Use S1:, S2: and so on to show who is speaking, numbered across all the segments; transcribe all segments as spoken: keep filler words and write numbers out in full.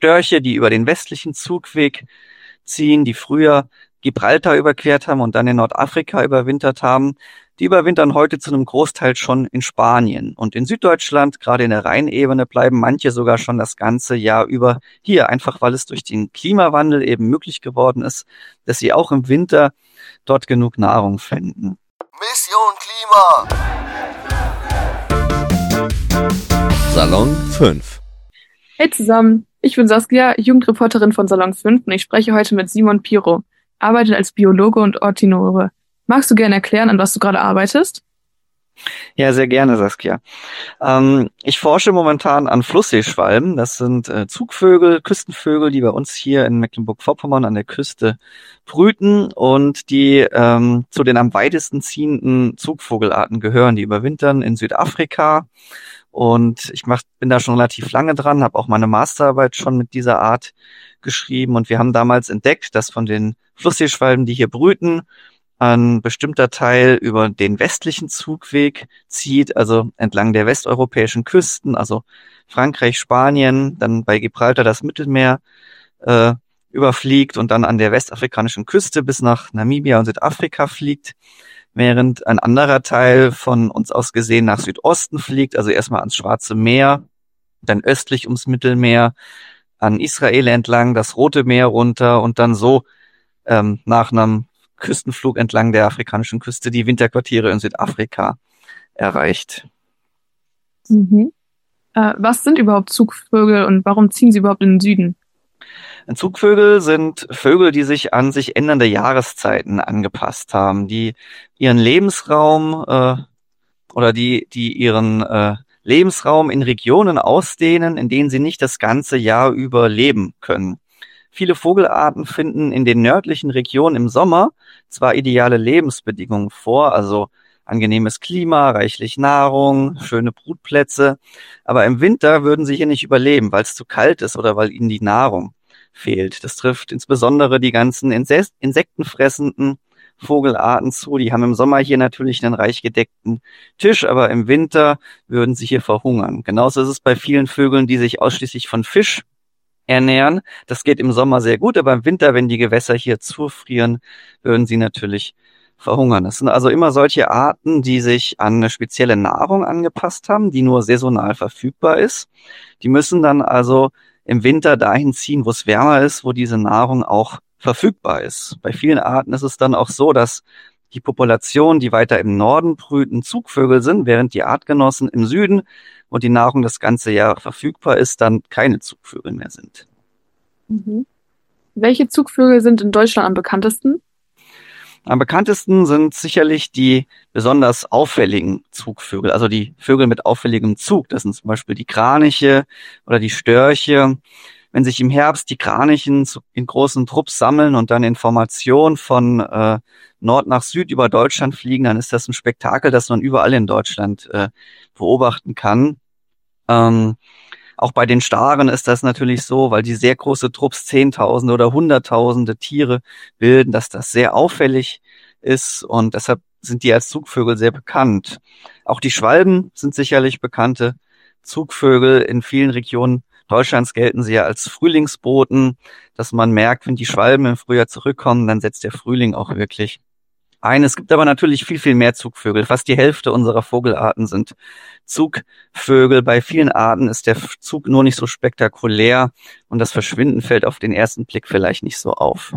S1: Störche, die über den westlichen Zugweg ziehen, die früher Gibraltar überquert haben und dann in Nordafrika überwintert haben. Die überwintern heute zu einem Großteil schon in Spanien. Und in Süddeutschland, gerade in der Rheinebene, bleiben manche sogar schon das ganze Jahr über hier, einfach weil es durch den Klimawandel eben möglich geworden ist, dass sie auch im Winter dort genug Nahrung finden.
S2: Mission Klima!
S3: Salon fünf.
S4: Hey zusammen, ich bin Saskia, Jugendreporterin von Salon fünf und ich spreche heute mit Simon Piro, arbeitet als Biologe und Ornithologe. Magst du gerne erklären, an was du gerade arbeitest?
S1: Ja, sehr gerne, Saskia. Ähm, ich forsche momentan an Flussseeschwalben. Das sind äh, Zugvögel, Küstenvögel, die bei uns hier in Mecklenburg-Vorpommern an der Küste brüten und die ähm, zu den am weitesten ziehenden Zugvogelarten gehören. Die überwintern in Südafrika und ich mach, bin da schon relativ lange dran, habe auch meine Masterarbeit schon mit dieser Art geschrieben und wir haben damals entdeckt, dass von den Flussseeschwalben, die hier brüten, ein bestimmter Teil über den westlichen Zugweg zieht, also entlang der westeuropäischen Küsten, also Frankreich, Spanien, dann bei Gibraltar das Mittelmeer äh, überfliegt und dann an der westafrikanischen Küste bis nach Namibia und Südafrika fliegt, während ein anderer Teil von uns aus gesehen nach Südosten fliegt, also erstmal ans Schwarze Meer, dann östlich ums Mittelmeer, an Israel entlang, das Rote Meer runter und dann so ähm, nach einem Küstenflug entlang der afrikanischen Küste die Winterquartiere in Südafrika erreicht.
S4: Mhm. Äh, was sind überhaupt Zugvögel und warum ziehen sie überhaupt in den Süden?
S1: Zugvögel sind Vögel, die sich an sich ändernde Jahreszeiten angepasst haben, die ihren Lebensraum äh, oder die, die ihren äh, Lebensraum in Regionen ausdehnen, in denen sie nicht das ganze Jahr über leben können. Viele Vogelarten finden in den nördlichen Regionen im Sommer zwar ideale Lebensbedingungen vor, also angenehmes Klima, reichlich Nahrung, schöne Brutplätze, aber im Winter würden sie hier nicht überleben, weil es zu kalt ist oder weil ihnen die Nahrung fehlt. Das trifft insbesondere die ganzen Inses- insektenfressenden Vogelarten zu. Die haben im Sommer hier natürlich einen reich gedeckten Tisch, aber im Winter würden sie hier verhungern. Genauso ist es bei vielen Vögeln, die sich ausschließlich von Fisch ernähren. Das geht im Sommer sehr gut, aber im Winter, wenn die Gewässer hier zufrieren, würden sie natürlich verhungern. Das sind also immer solche Arten, die sich an eine spezielle Nahrung angepasst haben, die nur saisonal verfügbar ist. Die müssen dann also im Winter dahin ziehen, wo es wärmer ist, wo diese Nahrung auch verfügbar ist. Bei vielen Arten ist es dann auch so, dass die Populationen, die weiter im Norden brüten, Zugvögel sind, während die Artgenossen im Süden, wo die Nahrung das ganze Jahr verfügbar ist, dann keine Zugvögel mehr sind.
S4: Mhm. Welche Zugvögel sind in Deutschland am bekanntesten?
S1: Am bekanntesten sind sicherlich die besonders auffälligen Zugvögel, also die Vögel mit auffälligem Zug. Das sind zum Beispiel die Kraniche oder die Störche. Wenn sich im Herbst die Kranichen in großen Trupps sammeln und dann in Formation von äh, Nord nach Süd über Deutschland fliegen, dann ist das ein Spektakel, das man überall in Deutschland äh, beobachten kann. Ähm, auch bei den Staren ist das natürlich so, weil die sehr große Trupps, Zehntausende oder Hunderttausende Tiere bilden, dass das sehr auffällig ist und deshalb sind die als Zugvögel sehr bekannt. Auch die Schwalben sind sicherlich bekannte Zugvögel. In vielen Regionen Deutschlands gelten sie ja als Frühlingsboten, dass man merkt, wenn die Schwalben im Frühjahr zurückkommen, dann setzt der Frühling auch wirklich ein. Es gibt aber natürlich viel, viel mehr Zugvögel. Fast die Hälfte unserer Vogelarten sind Zugvögel. Bei vielen Arten ist der Zug nur nicht so spektakulär und das Verschwinden fällt auf den ersten Blick vielleicht nicht so auf.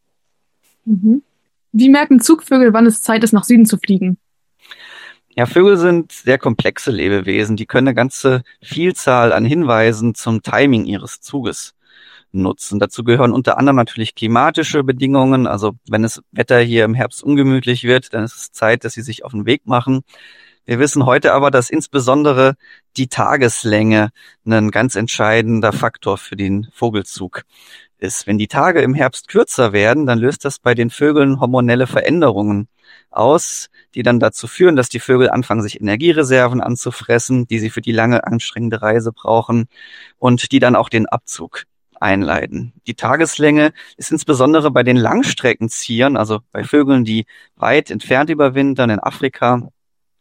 S4: Mhm. Wie merken Zugvögel, wann es Zeit ist, nach Süden zu fliegen?
S1: Ja, Vögel sind sehr komplexe Lebewesen. Die können eine ganze Vielzahl an Hinweisen zum Timing ihres Zuges nutzen. Dazu gehören unter anderem natürlich klimatische Bedingungen. Also wenn das Wetter hier im Herbst ungemütlich wird, dann ist es Zeit, dass sie sich auf den Weg machen. Wir wissen heute aber, dass insbesondere die Tageslänge ein ganz entscheidender Faktor für den Vogelzug ist. Wenn die Tage im Herbst kürzer werden, dann löst das bei den Vögeln hormonelle Veränderungen aus, die dann dazu führen, dass die Vögel anfangen, sich Energiereserven anzufressen, die sie für die lange, anstrengende Reise brauchen und die dann auch den Abzug einleiten. Die Tageslänge ist insbesondere bei den Langstreckenziehern, also bei Vögeln, die weit entfernt überwintern in Afrika,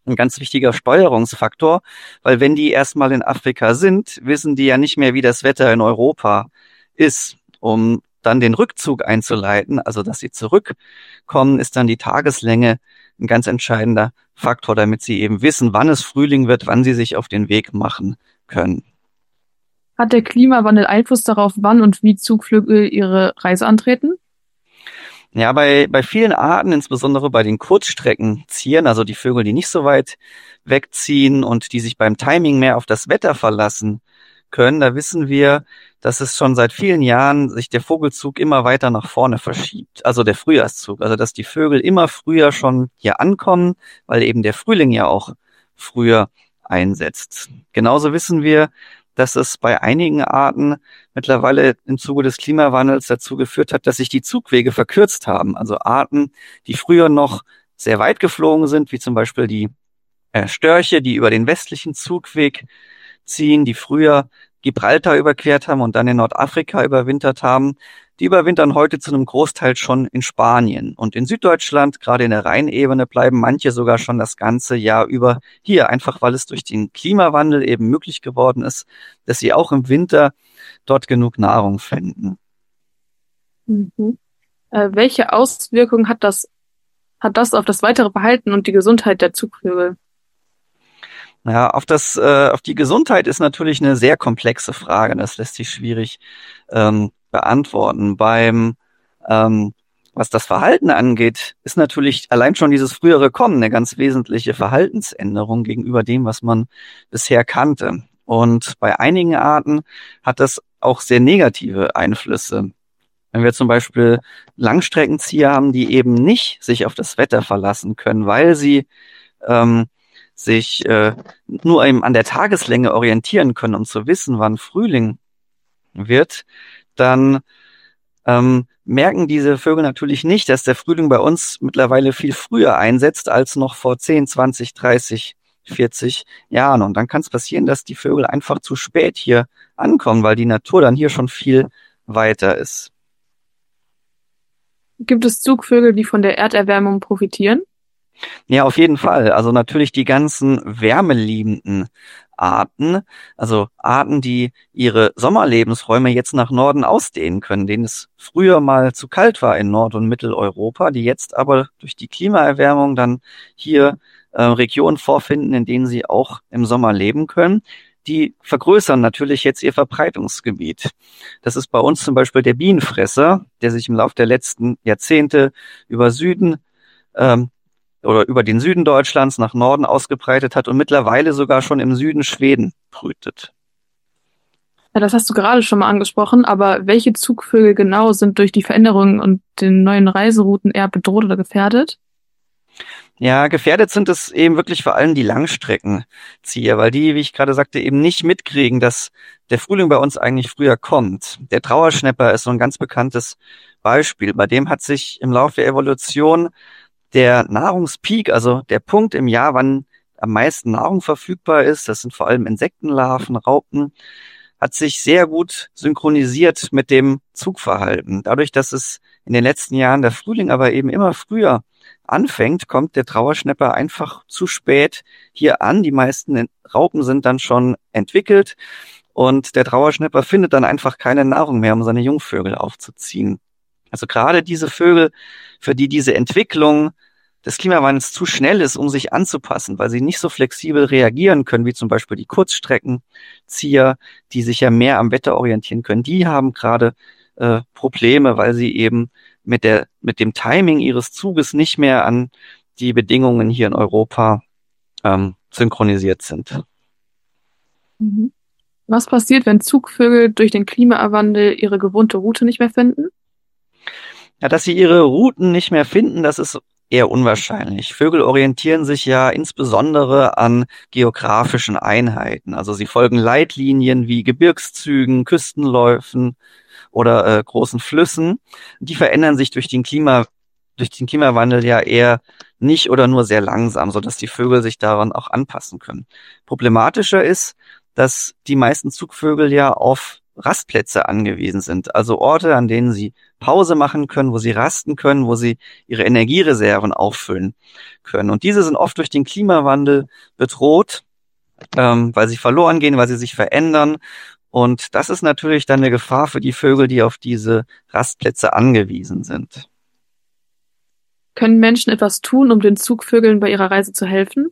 S1: ein ganz wichtiger Steuerungsfaktor, weil wenn die erstmal in Afrika sind, wissen die ja nicht mehr, wie das Wetter in Europa ist. Um dann den Rückzug einzuleiten, also dass sie zurückkommen, ist dann die Tageslänge ein ganz entscheidender Faktor, damit sie eben wissen, wann es Frühling wird, wann sie sich auf den Weg machen können.
S4: Hat der Klimawandel Einfluss darauf, wann und wie Zugvögel ihre Reise antreten?
S1: Ja, bei, bei vielen Arten, insbesondere bei den Kurzstreckenziehern, also die Vögel, die nicht so weit wegziehen und die sich beim Timing mehr auf das Wetter verlassen können, da wissen wir, dass es schon seit vielen Jahren sich der Vogelzug immer weiter nach vorne verschiebt, also der Frühjahrszug, also dass die Vögel immer früher schon hier ankommen, weil eben der Frühling ja auch früher einsetzt. Genauso wissen wir, dass es bei einigen Arten mittlerweile im Zuge des Klimawandels dazu geführt hat, dass sich die Zugwege verkürzt haben. Also Arten, die früher noch sehr weit geflogen sind, wie zum Beispiel die äh, Störche, die über den westlichen Zugweg ziehen, die früher Gibraltar überquert haben und dann in Nordafrika überwintert haben, die überwintern heute zu einem Großteil schon in Spanien. Und in Süddeutschland, gerade in der Rheinebene, bleiben manche sogar schon das ganze Jahr über hier, einfach weil es durch den Klimawandel eben möglich geworden ist, dass sie auch im Winter dort genug Nahrung finden.
S4: Mhm. Äh, welche Auswirkungen hat das, hat das auf das weitere Verhalten und die Gesundheit der Zugvögel?
S1: Ja, auf das, äh, auf die Gesundheit ist natürlich eine sehr komplexe Frage. Das lässt sich schwierig ähm, beantworten. Beim, ähm, was das Verhalten angeht, ist natürlich allein schon dieses frühere Kommen eine ganz wesentliche Verhaltensänderung gegenüber dem, was man bisher kannte. Und bei einigen Arten hat das auch sehr negative Einflüsse. Wenn wir zum Beispiel Langstreckenzieher haben, die eben nicht sich auf das Wetter verlassen können, weil sie ähm, sich äh, nur eben an der Tageslänge orientieren können, um zu wissen, wann Frühling wird, dann ähm, merken diese Vögel natürlich nicht, dass der Frühling bei uns mittlerweile viel früher einsetzt als noch vor zehn, zwanzig, dreißig, vierzig Jahren. Und dann kann es passieren, dass die Vögel einfach zu spät hier ankommen, weil die Natur dann hier schon viel weiter ist.
S4: Gibt es Zugvögel, die von der Erderwärmung profitieren?
S1: Ja, auf jeden Fall. Also natürlich die ganzen wärmeliebenden Arten, also Arten, die ihre Sommerlebensräume jetzt nach Norden ausdehnen können, denen es früher mal zu kalt war in Nord- und Mitteleuropa, die jetzt aber durch die Klimaerwärmung dann hier äh, Regionen vorfinden, in denen sie auch im Sommer leben können. Die vergrößern natürlich jetzt ihr Verbreitungsgebiet. Das ist bei uns zum Beispiel der Bienenfresser, der sich im Laufe der letzten Jahrzehnte über Süden ähm, oder über den Süden Deutschlands nach Norden ausgebreitet hat und mittlerweile sogar schon im Süden Schweden brütet.
S4: Ja, das hast du gerade schon mal angesprochen, aber welche Zugvögel genau sind durch die Veränderungen und den neuen Reiserouten eher bedroht oder gefährdet?
S1: Ja, gefährdet sind es eben wirklich vor allem die Langstreckenzieher, weil die, wie ich gerade sagte, eben nicht mitkriegen, dass der Frühling bei uns eigentlich früher kommt. Der Trauerschnäpper ist so ein ganz bekanntes Beispiel. Bei dem hat sich im Laufe der Evolution der Nahrungspeak, also der Punkt im Jahr, wann am meisten Nahrung verfügbar ist, das sind vor allem Insektenlarven, Raupen, hat sich sehr gut synchronisiert mit dem Zugverhalten. Dadurch, dass es in den letzten Jahren der Frühling aber eben immer früher anfängt, kommt der Trauerschnäpper einfach zu spät hier an. Die meisten Raupen sind dann schon entwickelt und der Trauerschnäpper findet dann einfach keine Nahrung mehr, um seine Jungvögel aufzuziehen. Also gerade diese Vögel, für die diese Entwicklung des Klimawandels zu schnell ist, um sich anzupassen, weil sie nicht so flexibel reagieren können, wie zum Beispiel die Kurzstreckenzieher, die sich ja mehr am Wetter orientieren können, die haben gerade äh, Probleme, weil sie eben mit der mit dem Timing ihres Zuges nicht mehr an die Bedingungen hier in Europa ähm, synchronisiert sind.
S4: Mhm. Was passiert, wenn Zugvögel durch den Klimawandel ihre gewohnte Route nicht mehr finden?
S1: Ja, dass sie ihre Routen nicht mehr finden, das ist eher unwahrscheinlich. Vögel orientieren sich ja insbesondere an geografischen Einheiten. Also sie folgen Leitlinien wie Gebirgszügen, Küstenläufen oder äh, großen Flüssen. Die verändern sich durch den Klima, durch den Klimawandel ja eher nicht oder nur sehr langsam, sodass die Vögel sich daran auch anpassen können. Problematischer ist, dass die meisten Zugvögel ja auf Rastplätze angewiesen sind, also Orte, an denen sie Pause machen können, wo sie rasten können, wo sie ihre Energiereserven auffüllen können. Und diese sind oft durch den Klimawandel bedroht, ähm, weil sie verloren gehen, weil sie sich verändern. Und das ist natürlich dann eine Gefahr für die Vögel, die auf diese Rastplätze angewiesen sind.
S4: Können Menschen etwas tun, um den Zugvögeln bei ihrer Reise zu helfen?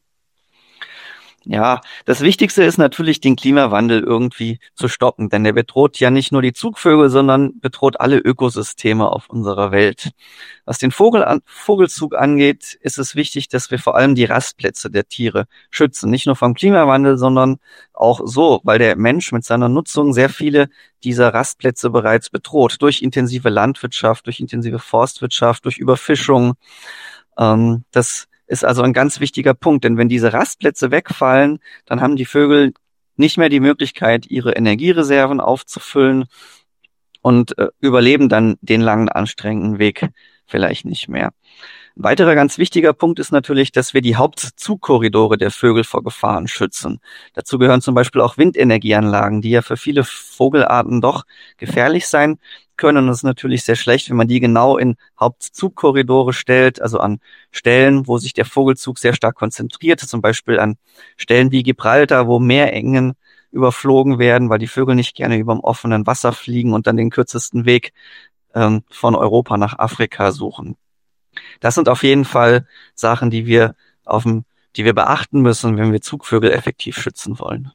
S1: Ja, das Wichtigste ist natürlich, den Klimawandel irgendwie zu stoppen, denn der bedroht ja nicht nur die Zugvögel, sondern bedroht alle Ökosysteme auf unserer Welt. Was den Vogel an, Vogelzug angeht, ist es wichtig, dass wir vor allem die Rastplätze der Tiere schützen. Nicht nur vom Klimawandel, sondern auch so, weil der Mensch mit seiner Nutzung sehr viele dieser Rastplätze bereits bedroht. Durch intensive Landwirtschaft, durch intensive Forstwirtschaft, durch Überfischung. Ähm, das ist also ein ganz wichtiger Punkt, denn wenn diese Rastplätze wegfallen, dann haben die Vögel nicht mehr die Möglichkeit, ihre Energiereserven aufzufüllen und äh, überleben dann den langen, anstrengenden Weg vielleicht nicht mehr. Ein weiterer ganz wichtiger Punkt ist natürlich, dass wir die Hauptzugkorridore der Vögel vor Gefahren schützen. Dazu gehören zum Beispiel auch Windenergieanlagen, die ja für viele Vogelarten doch gefährlich sein können. Und es ist natürlich sehr schlecht, wenn man die genau in Hauptzugkorridore stellt, also an Stellen, wo sich der Vogelzug sehr stark konzentriert, zum Beispiel an Stellen wie Gibraltar, wo Meerengen überflogen werden, weil die Vögel nicht gerne über dem offenen Wasser fliegen und dann den kürzesten Weg ähm, von Europa nach Afrika suchen. Das sind auf jeden Fall Sachen, die wir auf dem, die wir beachten müssen, wenn wir Zugvögel effektiv schützen wollen.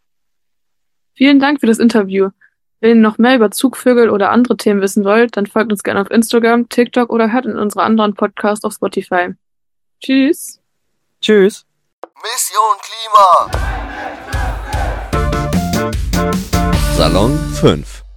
S4: Vielen Dank für das Interview. Wenn ihr noch mehr über Zugvögel oder andere Themen wissen wollt, dann folgt uns gerne auf Instagram, TikTok oder hört in unsere anderen Podcasts auf Spotify. Tschüss.
S1: Tschüss.
S2: Mission Klima.
S3: Salon fünf.